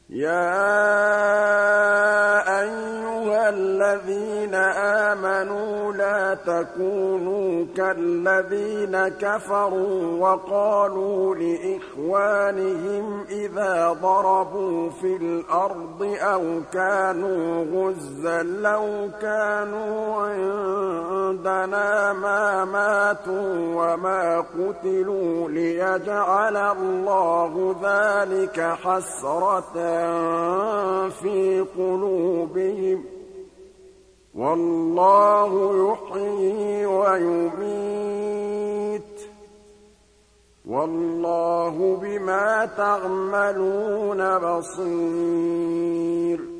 يَا أَيُّهَا الَّذِينَ آمَنُوا لَا تَكُونُوا كَالَّذِينَ كَفَرُوا وَقَالُوا لِإِخْوَانِهِمْ إِذَا ضَرَبُوا فِي الْأَرْضِ أَوْ كَانُوا غُزًّى لَّوْ كَانُوا عِندَنَا مَا مَاتُوا وَمَا قُتِلُوا لِيَجْعَلَ اللَّهُ ذَٰلِكَ حَسْرَةً فِي قُلُوبِهِمْ ۗ وَاللَّهُ يُحْيِي وَيُمِيتُ ۗ وَاللَّهُ بِمَا تَعْمَلُونَ بَصِيرٌ